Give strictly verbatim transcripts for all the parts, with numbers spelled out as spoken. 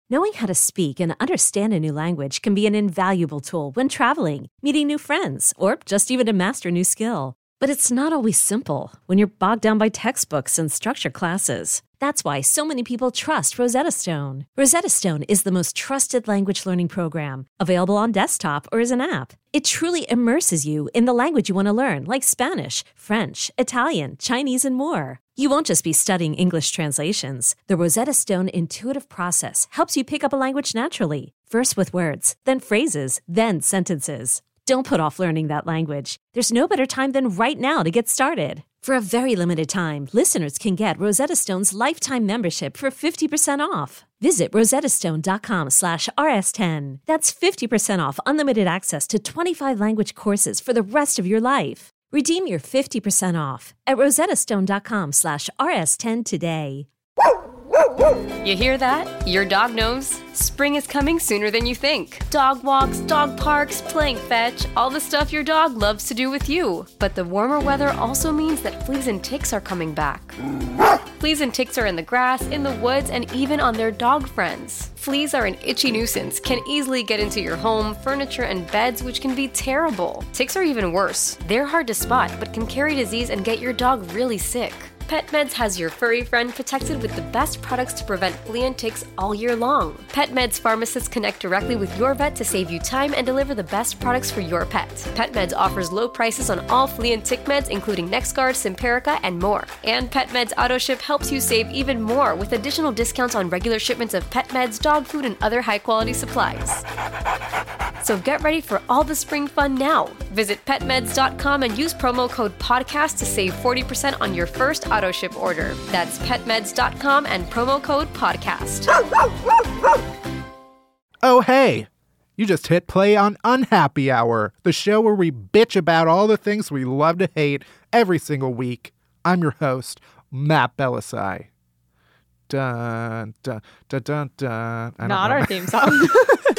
Knowing how to speak and understand a new language can be an invaluable tool when traveling, meeting new friends, or just even to master a new skill. But it's not always simple when you're bogged down by textbooks and structured classes. That's why so many people trust Rosetta Stone. Rosetta Stone is the most trusted language learning program, available on desktop or as an app. It truly immerses you in the language you want to learn, like Spanish, French, Italian, Chinese, and more. You won't just be studying English translations. The Rosetta Stone intuitive process helps you pick up a language naturally, first with words, then phrases, then sentences. Don't put off learning that language. There's no better time than right now to get started. For a very limited time, listeners can get Rosetta Stone's lifetime membership for fifty percent off. Visit rosettastone.com slash rs10. That's fifty percent off unlimited access to twenty-five language courses for the rest of your life. Redeem your fifty percent off at rosettastone.com slash rs10 today. You hear that? Your dog knows. Spring is coming sooner than you think. Dog walks, dog parks, playing fetch, all the stuff your dog loves to do with you. But the warmer weather also means that fleas and ticks are coming back. Fleas and ticks are in the grass, in the woods, and even on their dog friends. Fleas are an itchy nuisance, can easily get into your home, furniture, and beds, which can be terrible. Ticks are even worse. They're hard to spot, but can carry disease and get your dog really sick. PetMeds has your furry friend protected with the best products to prevent flea and ticks all year long. PetMeds pharmacists connect directly with your vet to save you time and deliver the best products for your pet. PetMeds offers low prices on all flea and tick meds, including NexGard, Simparica, and more. And PetMeds AutoShip helps you save even more with additional discounts on regular shipments of pet meds, dog food, and other high-quality supplies. So get ready for all the spring fun now. Visit pet meds dot com and use promo code podcast to save forty percent on your first auto ship order. That's pet meds dot com and promo code podcast. Oh, hey, you just hit play on Unhappy Hour, the show where we bitch about all the things we love to hate every single week. I'm your host, Matt Belisai. Dun, dun, dun, dun, dun. I Not our theme song.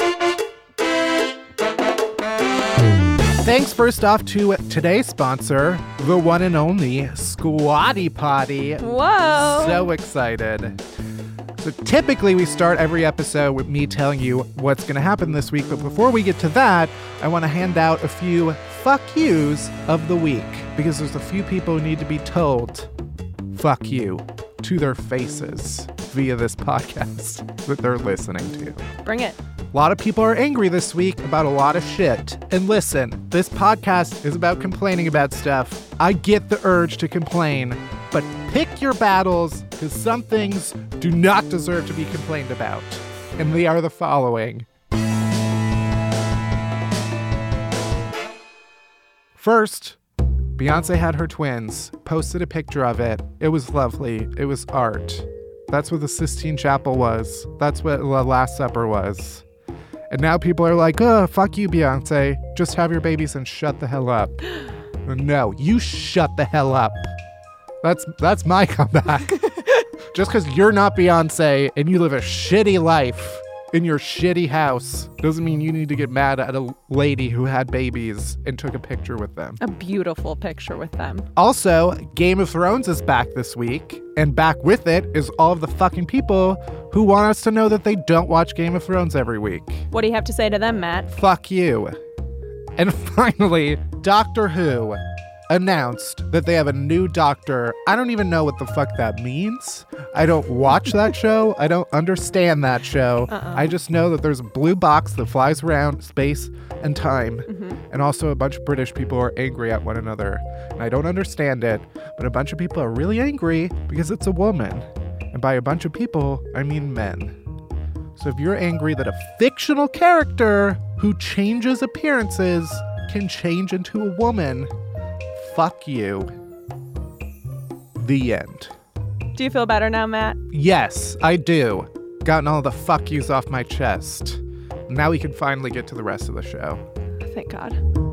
Thanks first off to today's sponsor, the one and only Squatty Potty. Whoa. So excited. So typically we start every episode with me telling you what's going to happen this week. But before we get to that, I want to hand out a few fuck yous of the week. Because there's a few people who need to be told fuck you to their faces via this podcast that they're listening to. Bring it. A lot of people are angry this week about a lot of shit. And listen, this podcast is about complaining about stuff. I get the urge to complain, but pick your battles, because some things do not deserve to be complained about. And they are the following. First, Beyonce had her twins, posted a picture of it. It was lovely. It was art. That's what the Sistine Chapel was. That's what the Last Supper was. And now people are like, oh, fuck you, Beyonce. Just have your babies and shut the hell up. No, you shut the hell up. That's that's my comeback. Just because you're not Beyonce and you live a shitty life in your shitty house doesn't mean you need to get mad at a lady who had babies and took a picture with them. A beautiful picture with them. Also, Game of Thrones is back this week, and back with it is all of the fucking people who want us to know that they don't watch Game of Thrones every week. What do you have to say to them, Matt? Fuck you. And finally, Doctor Who announced that they have a new doctor. I don't even know what the fuck that means. I don't watch that show. I don't understand that show. Uh-uh. I just know that there's a blue box that flies around space and time. Mm-hmm. And also a bunch of British people are angry at one another. And I don't understand it, but a bunch of people are really angry because it's a woman. And by a bunch of people, I mean men. So if you're angry that a fictional character who changes appearances can change into a woman, fuck you. The end. Do you feel better now, Matt? Yes, I do. Gotten all the fuck yous off my chest. Now we can finally get to the rest of the show. Thank God.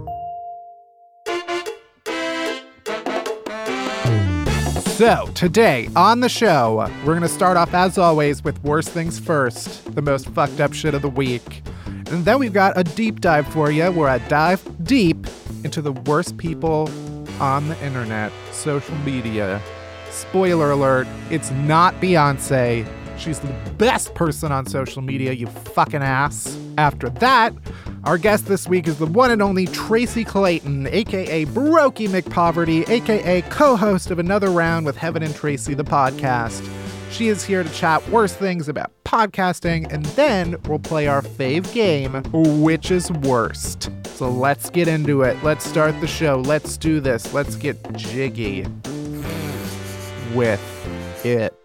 So, today on the show, we're going to start off, as always, with Worst Things First, the most fucked up shit of the week. And then we've got a deep dive for you, where I dive deep into the worst people on the internet, social media. Spoiler alert, it's not Beyonce. She's the best person on social media, you fucking ass. After that, our guest this week is the one and only Tracy Clayton, a k a. Brokey McPoverty, a k a co-host of Another Round with Heaven and Tracy, the podcast. She is here to chat worse things about podcasting, and then we'll play our fave game, Which is Worst? So let's get into it. Let's start the show. Let's do this. Let's get jiggy with it.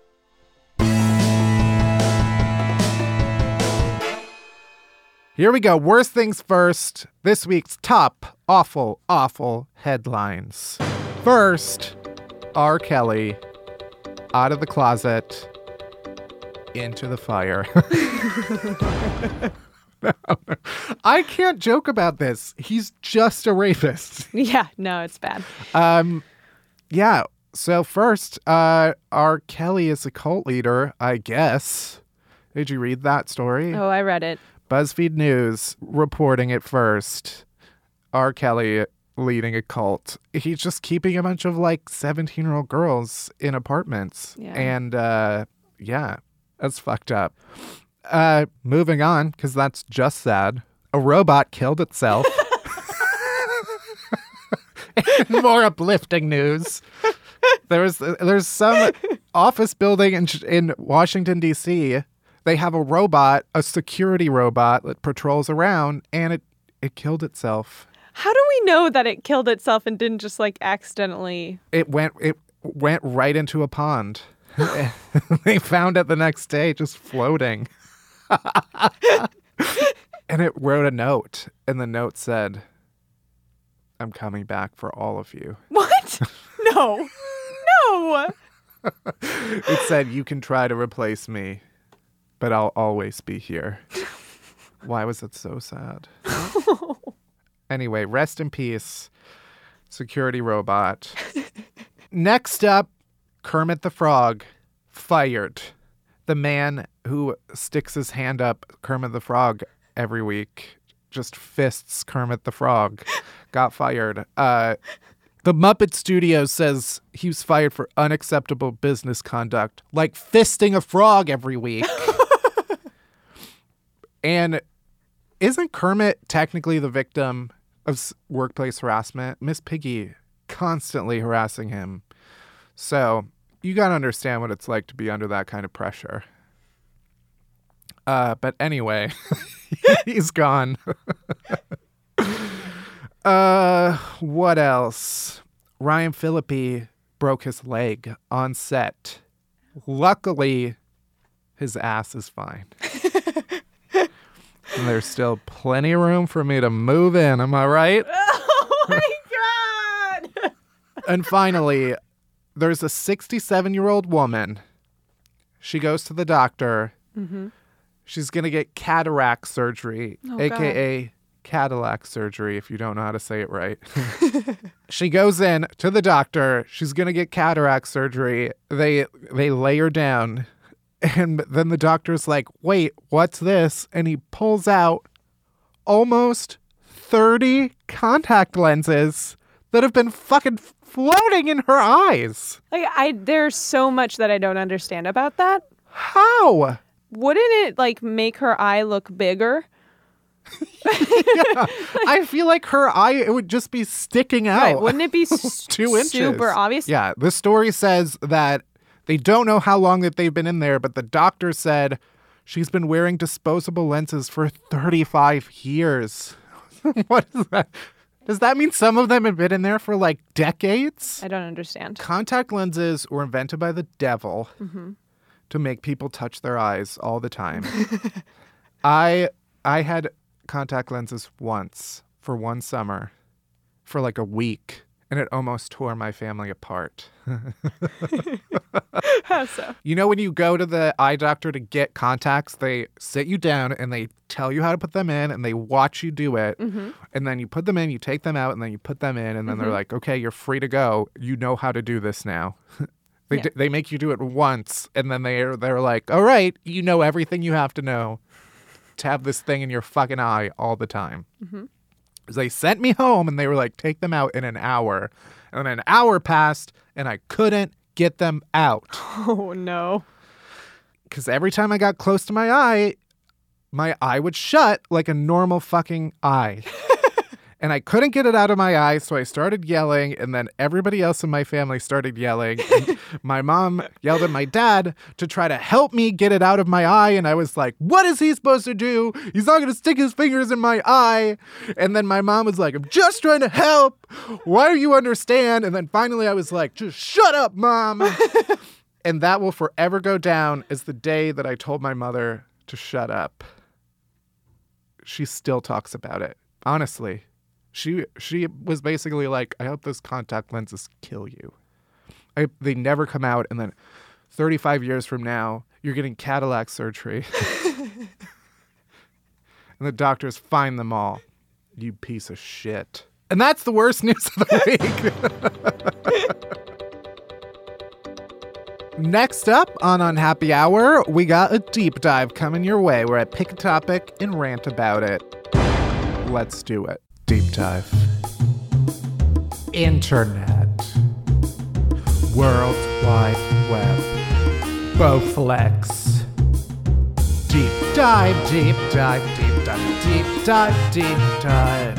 Here we go. Worst things first. This week's top awful, awful headlines. First, R. Kelly out of the closet into the fire. No, no. I can't joke about this. He's just a rapist. Yeah, no, it's bad. Um, yeah. So first, uh, R. Kelly is a cult leader, I guess. Did you read that story? Oh, I read it. BuzzFeed News reporting it first. R. Kelly leading a cult. He's just keeping a bunch of like seventeen-year-old girls in apartments. Yeah. And uh, yeah, that's fucked up. Uh, moving on, because that's just sad. A robot killed itself. More uplifting news. There's there's some office building in in Washington, D C. They have a robot, a security robot that patrols around, and it, it killed itself. How do we know that it killed itself and didn't just like accidentally? It went it went right into a pond. They found it the next day, just floating. And it wrote a note, and the note said, "I'm coming back for all of you." What? No. No. It said, "You can try to replace me, but I'll always be here." Why was it so sad? Anyway, rest in peace, security robot. Next up, Kermit the Frog, fired. The man who sticks his hand up Kermit the Frog every week, just fists Kermit the Frog, got fired. Uh, the Muppet Studios says he was fired for unacceptable business conduct, like fisting a frog every week. And isn't Kermit technically the victim of workplace harassment? Miss Piggy constantly harassing him. So you got to understand what it's like to be under that kind of pressure. Uh, but anyway, he's gone. uh, what else? Ryan Phillippe broke his leg on set. Luckily, his ass is fine. And there's still plenty of room for me to move in. Am I right? Oh my God. And finally, there's a sixty-seven-year-old woman. She goes to the doctor. Mm-hmm. She's going to get cataract surgery, Oh, a k a. Cadillac surgery, if you don't know how to say it right. She goes in to the doctor. She's going to get cataract surgery. They they lay her down. And then the doctor's like, "Wait, what's this?" And he pulls out almost thirty contact lenses that have been fucking floating in her eyes. Like I, there's so much that I don't understand about that. How? Wouldn't it like make her eye look bigger? Yeah. I feel like her eye, it would just be sticking out. Right? Wouldn't it be s- two inches? super obvious? Yeah. The story says that they don't know how long that they've been in there, but the doctor said she's been wearing disposable lenses for thirty-five years. What is that? Does that mean some of them have been in there for like decades? I don't understand. Contact lenses were invented by the devil Mm-hmm. to make people touch their eyes all the time. I I had contact lenses once for one summer for like a week, and it almost tore my family apart. How so? You know, when you go to the eye doctor to get contacts, they sit you down and they tell you how to put them in, and they watch you do it. Mm-hmm. And then you put them in, you take them out, and then you put them in, and then Mm-hmm. they're like, "Okay, you're free to go. You know how to do this now." They Yeah. d- they make you do it once, and then they're they're like, "All right, you know everything you have to know to have this thing in your fucking eye all the time." Mm-hmm. They sent me home, and they were like, "Take them out in an hour," and an hour passed, and I couldn't get them out. Oh no. Because every time I got close to my eye, my eye would shut like a normal fucking eye. And I couldn't get it out of my eye, so I started yelling, and then everybody else in my family started yelling. And my mom yelled at my dad to try to help me get it out of my eye, and I was like, what is he supposed to do? He's not going to stick his fingers in my eye. And then my mom was like, I'm just trying to help. Why do you understand? And then finally I was like, just shut up, Mom. And that will forever go down as the day that I told my mother to shut up. She still talks about it, honestly. She she was basically like, I hope those contact lenses kill you. I, they never come out, and then thirty-five years from now, you're getting Cadillac surgery. And the doctors find them all. You piece of shit. And that's the worst news of the week. Next up on Unhappy Hour, we got a deep dive coming your way where I pick a topic and rant about it. Let's do it. Deep dive. Internet. World Wide Web. Bowflex. Deep dive, deep dive, deep dive, deep dive, deep dive.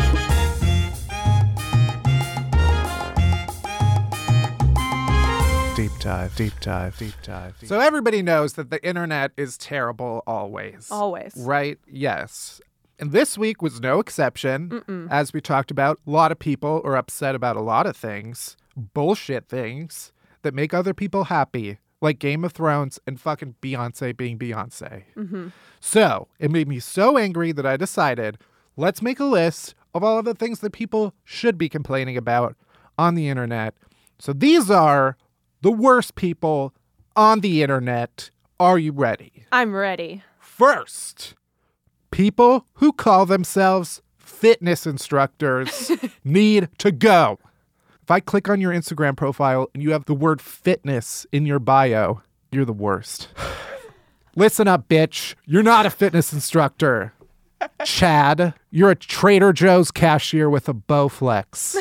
Deep dive, deep dive, deep dive. Deep. So everybody knows that the internet is terrible always. Always. Right? Yes. And this week was no exception. Mm-mm. As we talked about, a lot of people are upset about a lot of things, bullshit things that make other people happy, like Game of Thrones and fucking Beyonce being Beyonce. Mm-hmm. So it made me so angry that I decided, let's make a list of all of the things that people should be complaining about on the internet. So these are the worst people on the internet. Are you ready? I'm ready. First, people who call themselves fitness instructors need to go. If I click on your Instagram profile and you have the word fitness in your bio, you're the worst. Listen up, bitch. You're not a fitness instructor. Chad, you're a Trader Joe's cashier with a Bowflex.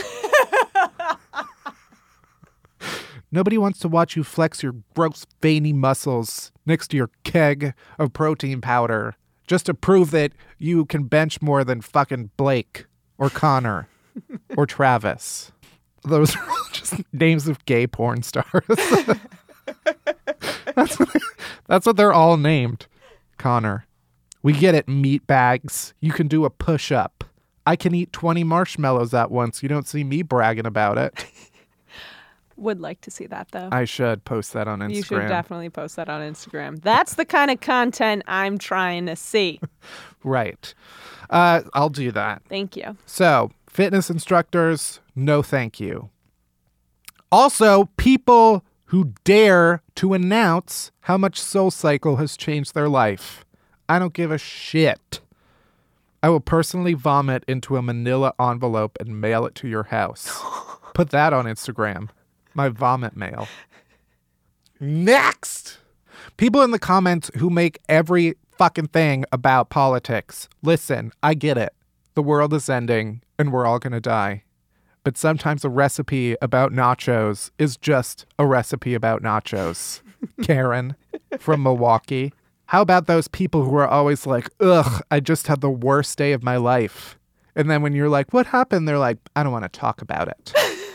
Nobody wants to watch you flex your gross veiny muscles next to your keg of protein powder just to prove that you can bench more than fucking Blake or Connor or Travis. Those are all just names of gay porn stars. that's, what, that's what they're all named. Connor. We get it, meat bags. You can do a push-up. I can eat twenty marshmallows at once. You don't see me bragging about it. Would like to see that, though. I should post that on Instagram. You should definitely post that on Instagram. That's the kind of content I'm trying to see. Right. Uh, I'll do that. Thank you. So, fitness instructors, no thank you. Also, people who dare to announce how much SoulCycle has changed their life. I don't give a shit. I will personally vomit into a manila envelope and mail it to your house. Put that on Instagram. My vomit mail. Next! People in the comments who make every fucking thing about politics. Listen, I get it. The world is ending and we're all gonna die. But sometimes a recipe about nachos is just a recipe about nachos. Karen from Milwaukee. How about those people who are always like, ugh, I just had the worst day of my life. And then when you're like, what happened? They're like, I don't want to talk about it.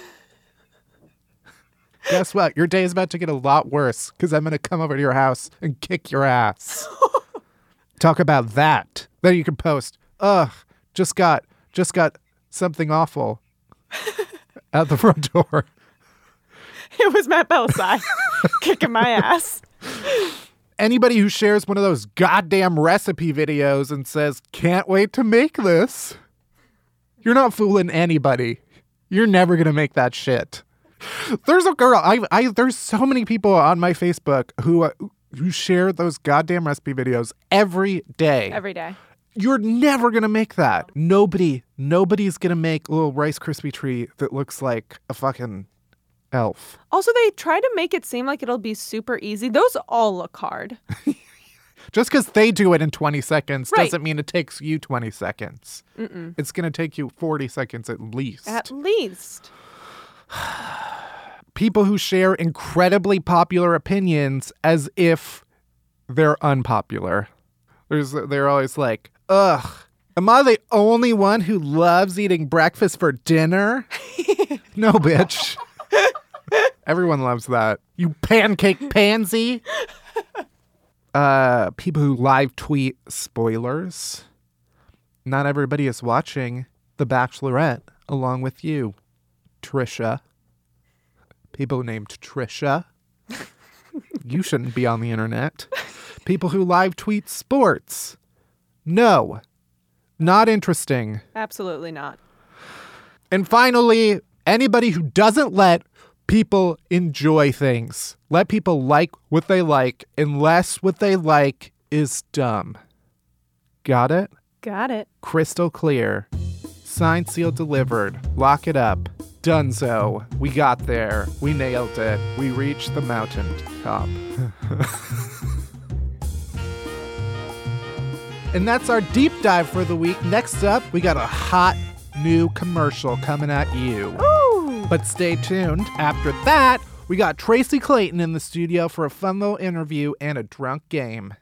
Guess what? Your day is about to get a lot worse because I'm going to come over to your house and kick your ass. Talk about that. Then you can post, ugh, just got, just got something awful out the front door. It was Matt Bellassai kicking my ass. Anybody who shares one of those goddamn recipe videos and says, can't wait to make this. You're not fooling anybody. You're never going to make that shit. There's a girl, I, I, there's so many people on my Facebook who, uh, who share those goddamn recipe videos every day. Every day. You're never going to make that. Nobody, nobody's going to make a little Rice Krispie treat that looks like a fucking elf. Also, they try to make it seem like it'll be super easy. Those all look hard. Just because they do it in twenty seconds right. doesn't mean it takes you twenty seconds. Mm-mm. It's going to take you forty seconds at least. At least. People who share incredibly popular opinions as if they're unpopular. There's, they're always like, ugh, am I the only one who loves eating breakfast for dinner? No, bitch. Everyone loves that. You pancake pansy. Uh, people who live tweet spoilers. Not everybody is watching The Bachelorette along with you, Trisha. People named Trisha. You shouldn't be on the internet. People who live tweet sports. No. Not interesting. Absolutely not. And finally, anybody who doesn't let people enjoy things. Let people like what they like unless what they like is dumb. Got it? Got it. Crystal clear. Signed, sealed, delivered. Lock it up. Dunzo. We got there. We nailed it. We reached the mountain top. And that's our deep dive for the week. Next up, we got a hot new commercial coming at you. Ooh. But stay tuned. After that, we got Tracy Clayton in the studio for a fun little interview and a drunk game.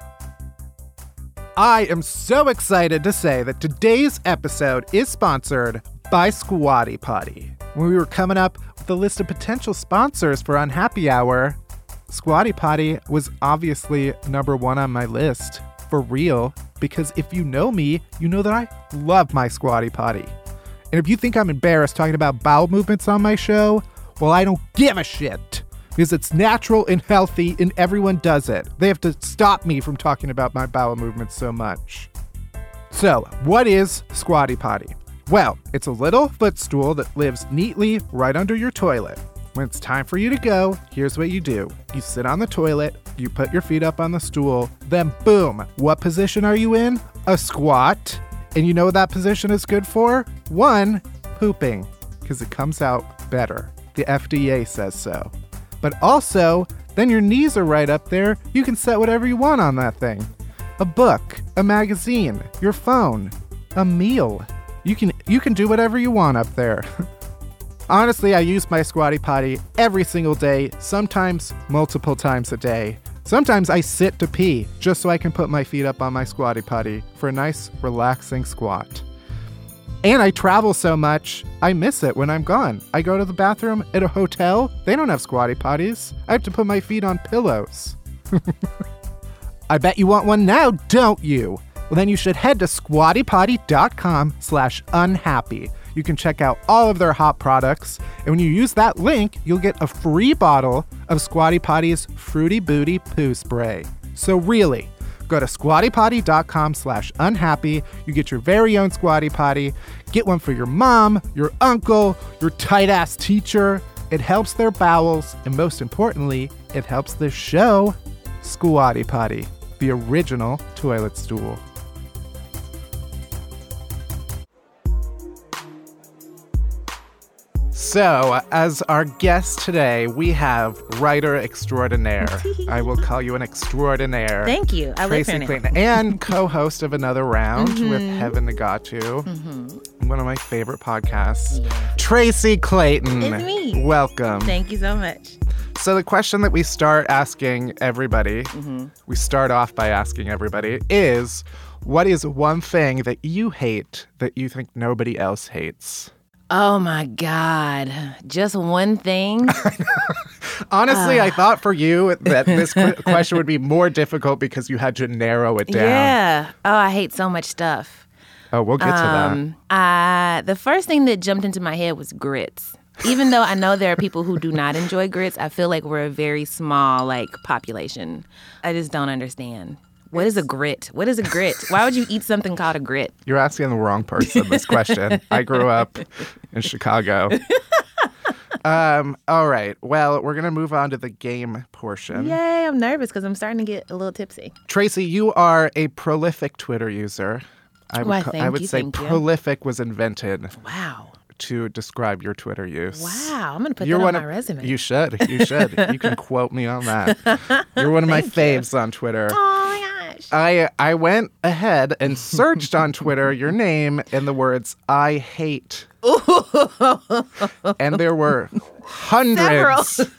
I am so excited to say that today's episode is sponsored by Squatty Potty. When we were coming up with a list of potential sponsors for Unhappy Hour, Squatty Potty was obviously number one on my list. For real, because if you know me, you know that I love my Squatty Potty. And if you think I'm embarrassed talking about bowel movements on my show, well, I don't give a shit. Because it's natural and healthy and everyone does it. They have to stop me from talking about my bowel movements so much. So, what is Squatty Potty? Well, it's a little footstool that lives neatly right under your toilet. When it's time for you to go, here's what you do. You sit on the toilet, you put your feet up on the stool, then boom, what position are you in? A squat. And you know what that position is good for? One, pooping, because it comes out better. The F D A says so. But also, then your knees are right up there. You can set whatever you want on that thing. A book, a magazine, your phone, a meal. You can you can do whatever you want up there. Honestly, I use my Squatty Potty every single day, sometimes multiple times a day. Sometimes I sit to pee just so I can put my feet up on my Squatty Potty for a nice, relaxing squat. And I travel so much, I miss it when I'm gone. I go to the bathroom at a hotel, they don't have Squatty Potties. I have to put my feet on pillows. I bet you want one now, don't you? Well, then you should head to squattypotty.com slash unhappy. You can check out all of their hot products, and when you use that link, you'll get a free bottle of Squatty Potty's Fruity Booty Poo Spray. So really, go to squattypotty.com slash unhappy. You get your very own Squatty Potty. Get one for your mom, your uncle, your tight-ass teacher. It helps their bowels, and most importantly, it helps this show, Squatty Potty, the original toilet stool. So, as our guest today, we have writer extraordinaire. I will call you an extraordinaire. Thank you. I Tracy like your name. Clayton, and co-host of Another Round mm-hmm. with Heaven Nagatu, mm-hmm. one of my favorite podcasts. Yeah. Tracy Clayton. It's me. Welcome. Thank you so much. So the question that we start asking everybody, mm-hmm. we start off by asking everybody, is what is one thing that you hate that you think nobody else hates? Oh my God. Just one thing? Honestly, uh. I thought for you that this question would be more difficult because you had to narrow it down. Yeah. Oh, I hate so much stuff. Oh, we'll get um, to that. I, the first thing that jumped into my head was grits. Even though I know there are people who do not enjoy grits, I feel like we're a very small, like, population. I just don't understand. What is a grit? What is a grit? Why would you eat something called a grit? You're asking the wrong person this question. I grew up in Chicago. Um, all right. Well, we're going to move on to the game portion. Yay, I'm nervous because I'm starting to get a little tipsy. Tracy, you are a prolific Twitter user. I would, Why, ca- thank I would you, say thank you. prolific was invented Wow. to describe your Twitter use. Wow. I'm going to put You're that one on my of, resume. You should. You should. You can quote me on that. You're one of my Thank faves on Twitter. Oh, my gosh. I I went ahead and searched on Twitter your name and the words I hate. And there were hundreds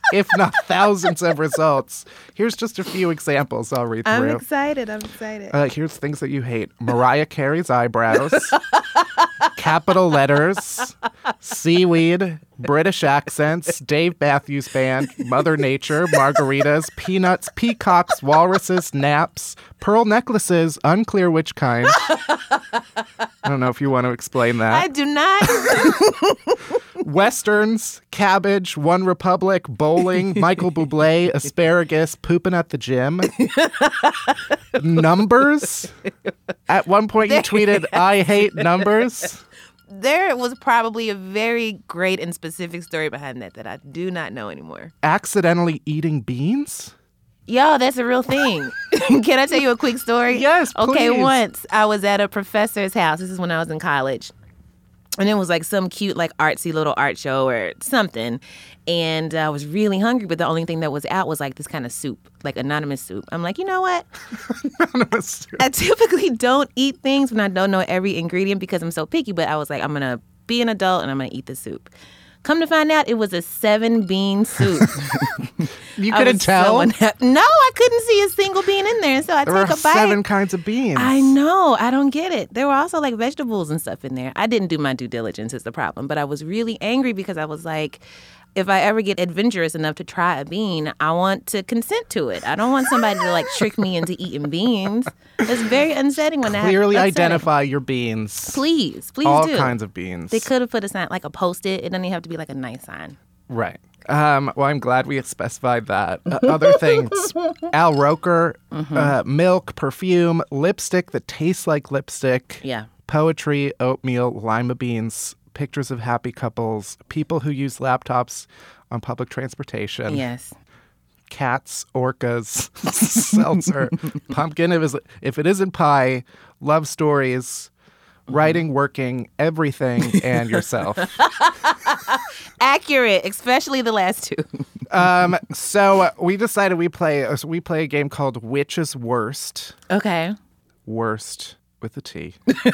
if not thousands of results. Here's just a few examples I'll read I'm through. excited. I'm excited. Uh, here's things that you hate. Mariah Carey's eyebrows, capital letters, seaweed, British accents, Dave Matthews Band, Mother Nature, margaritas, peanuts, peacocks, walruses, naps, pearl necklaces, unclear which kind. I don't know if you want to explain that. I do not. Westerns, cabbage, One Republic, bowling, Michael Bublé, asparagus, pooping at the gym. Numbers. At one point you tweeted, I hate numbers. There was probably a very great and specific story behind that that I do not know anymore. Accidentally eating beans? Yo, that's a real thing. Can I tell you a quick story? Yes, please. Okay, once I was at a professor's house. This is when I was in college. And it was like some cute, like artsy little art show or something. And I was really hungry, but the only thing that was out was like this kind of soup, like anonymous soup. I'm like, you know what? Anonymous soup. I typically don't eat things when I don't know every ingredient because I'm so picky. But I was like, I'm going to be an adult and I'm going to eat the soup. Come to find out, it was a seven bean soup. You couldn't tell? So unha- no, I couldn't see a single bean in there. And so I There take were a bite. seven kinds of beans. I know. I don't get it. There were also like vegetables and stuff in there. I didn't do my due diligence is the problem. But I was really angry because I was like, if I ever get adventurous enough to try a bean, I want to consent to it. I don't want somebody to like trick me into eating beans. It's very unsettling when that Clearly upsetting. identify your beans. Please, please All do. kinds of beans. They could have put a sign, like a post-it. It doesn't even have to be like a nice sign. Right. Um, well, I'm glad we have specified that. Uh, other things, Al Roker, Mm-hmm. uh, milk, perfume, lipstick that tastes like lipstick, Yeah. poetry, oatmeal, lima beans, pictures of happy couples, people who use laptops on public transportation, Yes. cats, orcas, seltzer, pumpkin if, it's, if it isn't pie, love stories, writing, working, everything, and yourself. Accurate, especially the last two. Um, so uh, we decided we play uh, we play a game called Which is Worst? Okay. Worst with a T.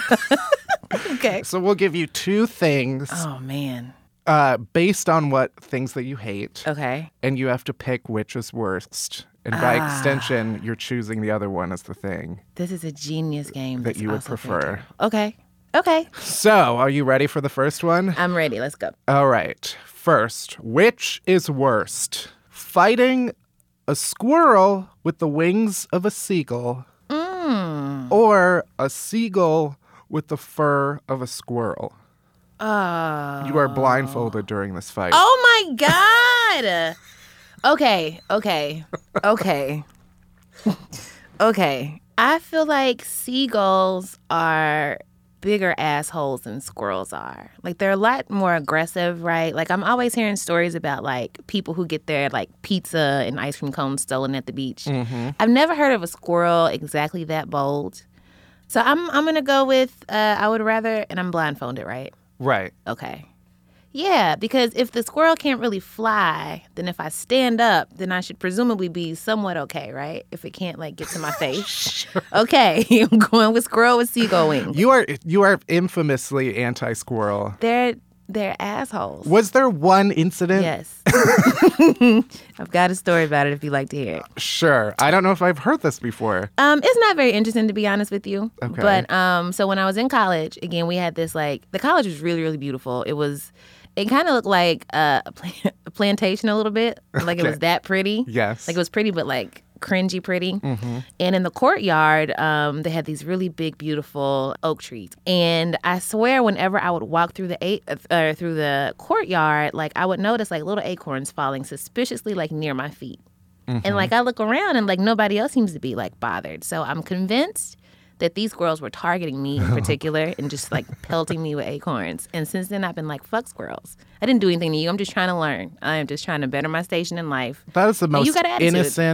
Okay. So we'll give you two things Oh, man. uh, based on what things that you hate, Okay. and you have to pick which is worst. And by extension, you're choosing the other one as the thing. This is a genius game. That that's you would also very prefer. terrible. Okay. Okay. So, are you ready for the first one? I'm ready. Let's go. All right. First, which is worst? Fighting a squirrel with the wings of a seagull Mm. or a seagull with the fur of a squirrel? Oh. You are blindfolded during this fight. Oh, my God. Okay. Okay. Okay. Okay. I feel like seagulls are bigger assholes than squirrels are. Like, they're a lot more aggressive, right? Like, I'm always hearing stories about, like, people who get their, like, pizza and ice cream cones stolen at the beach. Mm-hmm. I've never heard of a squirrel exactly that bold. So I'm I'm going to go with uh, I would rather, and I'm blindfolded, right? Right. Okay. Yeah, because if the squirrel can't really fly, then if I stand up, then I should presumably be somewhat okay, right? If it can't, like, get to my face. Sure. Okay, I'm going with squirrel with seagull wings. You are you are infamously anti-squirrel. They're, they're assholes. Was there one incident? Yes. I've got a story about it if you'd like to hear it. Sure. I don't know if I've heard this before. Um, it's not very interesting, to be honest with you. Okay. But um, so when I was in college, again, we had this, like, the college was really, really beautiful. It was, it kind of looked like uh, a, pla- a plantation a little bit. Like, Okay. it was that pretty. Yes. Like, it was pretty, but, like, cringy pretty. Mm-hmm. And in the courtyard, um, they had these really big, beautiful oak trees. And I swear, whenever I would walk through the a- uh, through the courtyard, like, I would notice, like, little acorns falling suspiciously, like, near my feet. And, like, I look around and, like, nobody else seems to be, like, bothered. So I'm convinced that these squirrels were targeting me in particular and just, like, pelting me with acorns. And since then, I've been like, fuck squirrels. I didn't do anything to you. I'm just trying to learn. I am just trying to better my station in life. That is the And you most got an attitude. innocent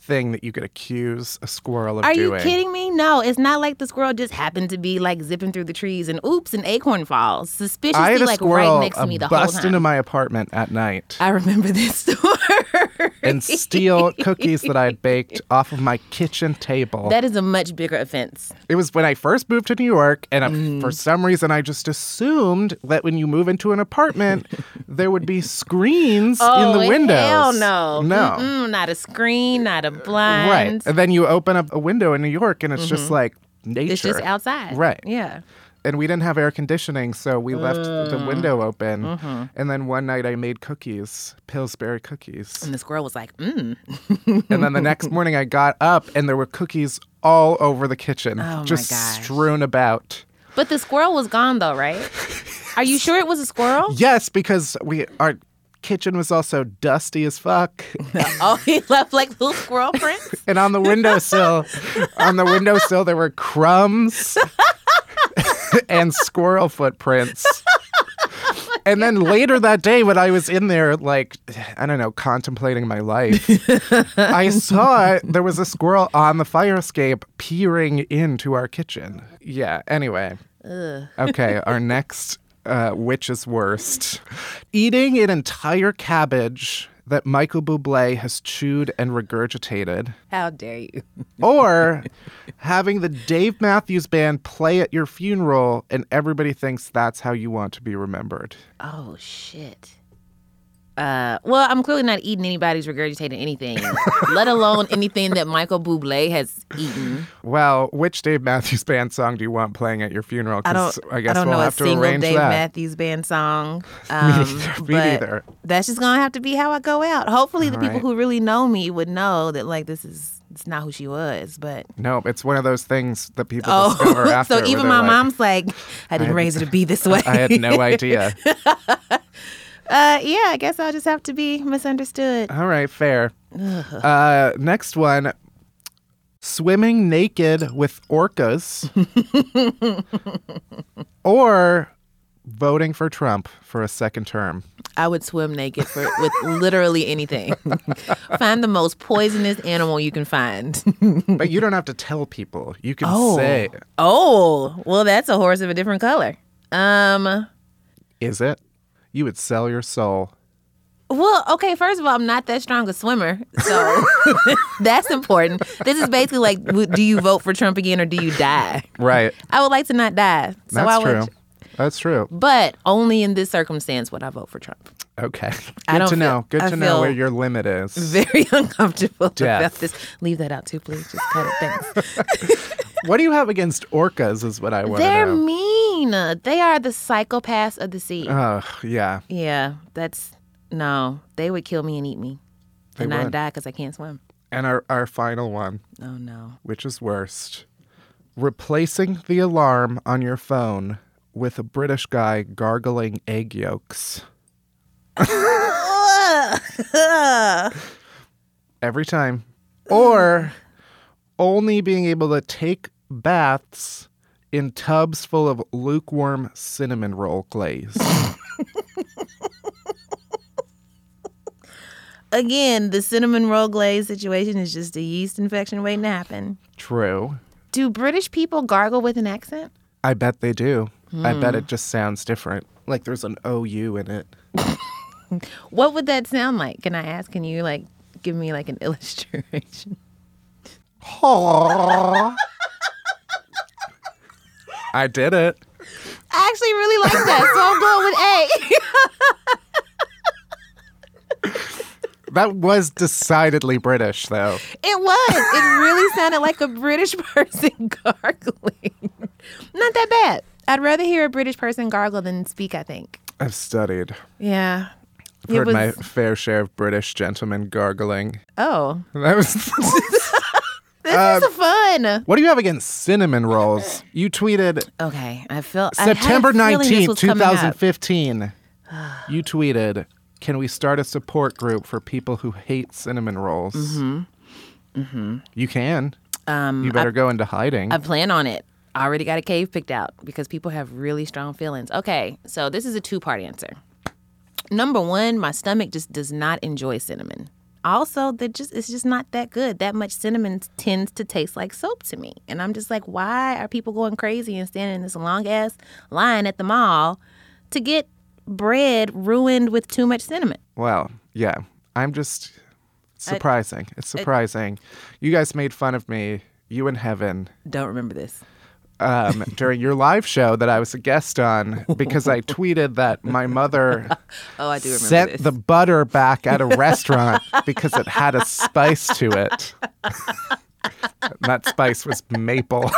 thing that you could accuse a squirrel of Are doing. you kidding me? No, it's not like the squirrel just happened to be like zipping through the trees and oops, an acorn falls. Suspiciously, I had a like squirrel right next to me the whole bust time. into my apartment at night I remember this story. and steal cookies that I had baked off of my kitchen table. That is a much bigger offense. It was when I first moved to New York, and I, Mm. for some reason, I just assumed that when you move into an apartment, there would be screens Oh, in the windows. hell no. No. Mm-mm, not a screen, not a blind. Right. And then you open up a window in New York, and it's just like nature. It's just outside. Right. Yeah. And we didn't have air conditioning, so we left the Mm. window open. Mm-hmm. And then one night I made cookies, Pillsbury cookies. And the squirrel was like, mm. And then the next morning I got up and there were cookies all over the kitchen, Oh, my just gosh. strewn about. But the squirrel was gone though, right? Are you sure it was a squirrel? Yes, because we our kitchen was also dusty as fuck. Oh, he left like little squirrel prints? And on the windowsill, on the windowsill there were crumbs and squirrel footprints. And then later that day, when I was in there, like, I don't know, contemplating my life, I saw there was a squirrel on the fire escape peering into our kitchen. Yeah, anyway. Ugh. Okay, our next uh, which is worst. Eating an entire cabbage that Michael Bublé has chewed and regurgitated. How dare you? Or having the Dave Matthews Band play at your funeral and everybody thinks that's how you want to be remembered. Oh, shit. Uh, well, I'm clearly not eating anybody's regurgitating anything, let alone anything that Michael Bublé has eaten. Well, which Dave Matthews Band song do you want playing at your funeral? I 'Cause don't, I guess I don't we'll know a have to single arrange Dave that. Matthews Band song. Um, neither. Me but neither. That's just going to have to be how I go out. Hopefully the All people right. who really know me would know that, like, this is it's not who she was, but... No, it's one of those things that people discover Oh, after. so where even they're my like, mom's like, I didn't had- raise her to be this way. I had no idea. Uh, yeah, I guess I'll just have to be misunderstood. All right, fair. Uh, next one. Swimming naked with orcas or voting for Trump for a second term. I would swim naked for with literally anything. Find the most poisonous animal you can find. But you don't have to tell people. You can Oh. say, Oh, well, that's a horse of a different color. Um, is it? You would sell your soul. well, okay, first of all, I'm not that strong a swimmer, so that's important. This is basically like, w- do you vote for Trump again or do you die? Right. I would like to not die. So That's I would, true. That's true. But only in this circumstance would I vote for Trump. Okay. I Good don't to know. feel- Good I to know feel where your limit is. Very uncomfortable Death. about this. Leave that out too, please. Just cut it. Thanks. What do you have against orcas is what I want to They're know. mean. They are the psychopaths of the sea. Oh, yeah. Yeah, that's no. They would kill me and eat me, They and I'd would. die because I can't swim. And our, our final one, Oh no. which is worst. Replacing the alarm on your phone with a British guy gargling egg yolks. Every time. Or only being able to take baths in tubs full of lukewarm cinnamon roll glaze. Again, the cinnamon roll glaze situation is just a yeast infection waiting to happen. True. Do British people gargle with an accent? I bet they do. I Hmm. bet it just sounds different. Like there's an O U in it. What would that sound like? Can I ask? Can you like give me like an illustration? I did it. I actually really like that, so I'm going with A. That was decidedly British, though. It was. It really sounded like a British person gargling. Not that bad. I'd rather hear a British person gargle than speak, I think. I've studied. Yeah. I've It heard was- my fair share of British gentlemen gargling. Oh. That was. This Uh, is fun. What do you have against cinnamon rolls? You tweeted Okay. I feel September I had a feeling this nineteenth, was coming twenty up. fifteen. You tweeted, "Can we start a support group for people who hate cinnamon rolls?" Mm-hmm. Mm-hmm. You can. Um, You better go into hiding. I plan on it. I already got a cave picked out because people have really strong feelings. Okay, so this is a two-part answer. Number one, my stomach just does not enjoy cinnamon. also, they're just it's just not that good. That much cinnamon tends to taste like soap to me. And I'm just like, why are people going crazy and standing in this long-ass line at the mall to get bread ruined with too much cinnamon? Well, yeah. I'm just surprising. I, it's surprising. I, you guys made fun of me, you and Heaven. Don't remember this. Um, during your live show that I was a guest on because I tweeted that my mother oh, I do remember sent this. the butter back at a restaurant because it had a spice to it. And that spice was maple.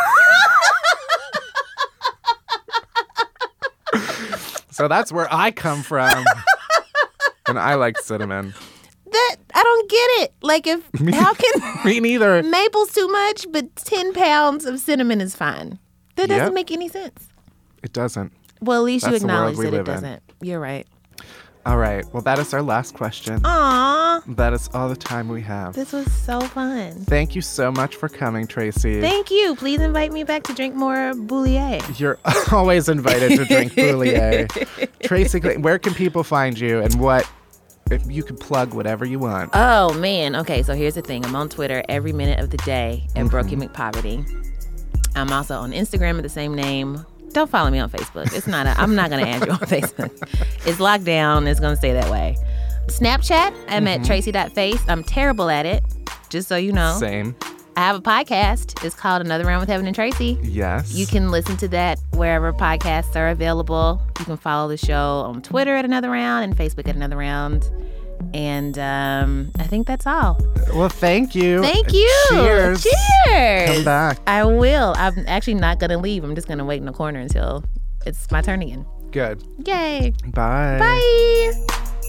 So that's where I come from. And I like cinnamon. That I don't get it. Like, if me, how can me neither. Maple's too much, but ten pounds of cinnamon is fine. That doesn't Yep. make any sense. It doesn't. Well, at least That's you the world acknowledge we that it live in. doesn't. You're right. All right. Well, that is our last question. Aw, That is all the time we have. this was so fun. Thank you so much for coming, Tracy. Thank you. Please invite me back to drink more Boulier. You're always invited to drink Boulier. Tracy, where can people find you, and what, if you could plug whatever you want? Oh, man. Okay, so here's the thing. I'm on Twitter every minute of the day at Mm-hmm. Brokey McPoverty. I'm also on Instagram at the same name. Don't follow me on Facebook. It's not. A, I'm not going to add you on Facebook. It's locked down. It's going to stay that way. Snapchat, I'm Mm-hmm. at tracy.face. I'm terrible at it, just so you know. Same. I have a podcast. It's called Another Round with Heaven and Tracy. Yes. You can listen to that wherever podcasts are available. You can follow the show on Twitter at Another Round and Facebook at Another Round. And um, I think that's all. Well, thank you. Thank you. Cheers. Cheers. Come back. I will. I'm actually not going to leave. I'm just going to wait in the corner until it's my turn again. Good. Yay. Bye. Bye.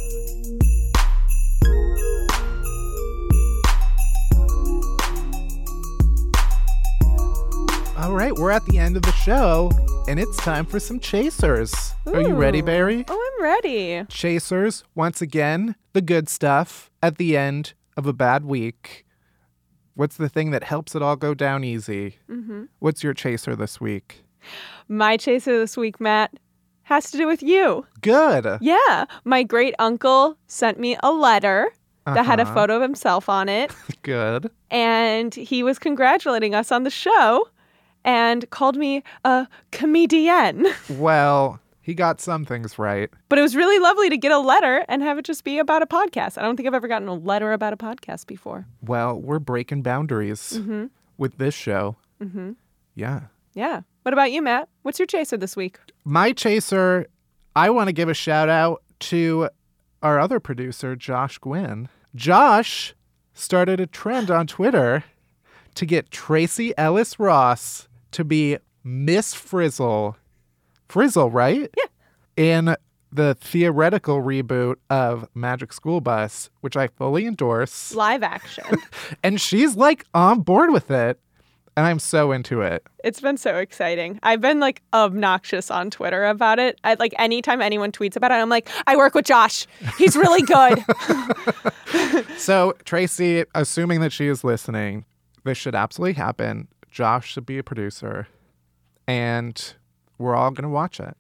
All right, we're at the end of the show, and it's time for some chasers. Are you ready, Ooh. Barry? Oh, I'm ready. Chasers, once again, the good stuff at the end of a bad week. What's the thing that helps it all go down easy? Mm-hmm. What's your chaser this week? My chaser this week, Matt, has to do with you. Good. Yeah. My great uncle sent me a letter that had a Uh-huh. photo of himself on it, Good. and he was congratulating us on the show and called me a comedienne. Well, he got some things right. But it was really lovely to get a letter and have it just be about a podcast. I don't think I've ever gotten a letter about a podcast before. Well, we're breaking boundaries Mm-hmm. with this show. Mm-hmm. Yeah. Yeah. What about you, Matt? What's your chaser this week? My chaser, I want to give a shout out to our other producer, Josh Gwynn. Josh started a trend on Twitter to get Tracy Ellis Ross to be Miss Frizzle. Frizzle, right? Yeah. In the theoretical reboot of Magic School Bus, which I fully endorse. Live action. And she's like on board with it. And I'm so into it. It's been so exciting. I've been like obnoxious on Twitter about it. I, like anytime anyone tweets about it, I'm like, I work with Josh. He's really good. So, Tracy, assuming that she is listening, this should absolutely happen. Josh should be a producer. And we're all going to watch it.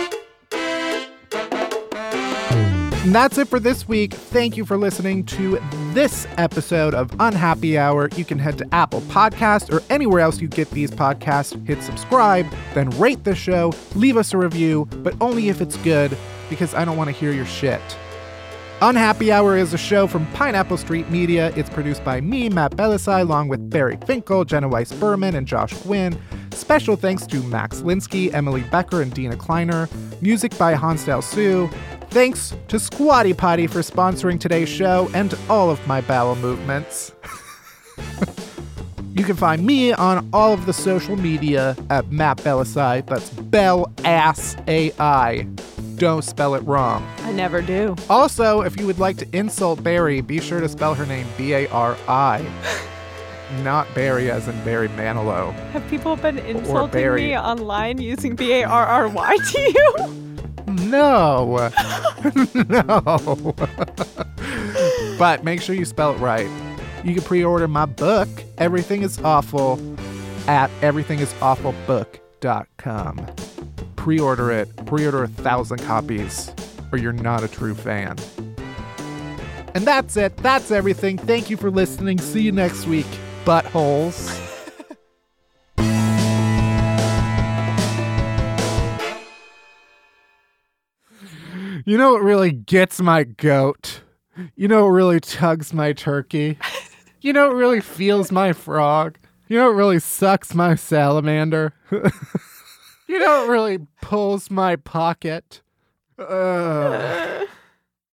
And that's it for this week. Thank you for listening to this episode of Unhappy Hour. You can head to Apple Podcasts or anywhere else you get these podcasts. Hit subscribe, then rate the show, leave us a review, but only if it's good, because I don't want to hear your shit. Unhappy Hour is a show from Pineapple Street Media. It's produced by me, Matt Belisai, along with Barry Finkel, Jenna Weiss-Berman, and Josh Gwynn. Special thanks to Max Linsky, Emily Becker, and Dina Kleiner. Music by Hansdale Sue. Thanks to Squatty Potty for sponsoring today's show and all of my bowel movements. You can find me on all of the social media at Matt Belisai. That's Bell-ass-A-I. Don't spell it wrong. I never do. Also, if you would like to insult Barry, be sure to spell her name B A R I. Not Barry as in Barry Manilow. Have people been insulting Barry. me online using B A R R Y to you? No. No. But make sure you spell it right. You can pre-order my book, Everything is Awful, at everything is awful book dot com. Pre-order it. Pre-order a thousand copies, or you're not a true fan. And that's it. That's everything. Thank you for listening. See you next week, buttholes. You know what really gets my goat? You know what really tugs my turkey? You know what really feels my frog? You know what really sucks my salamander? You know what really pulls my pocket? Uh.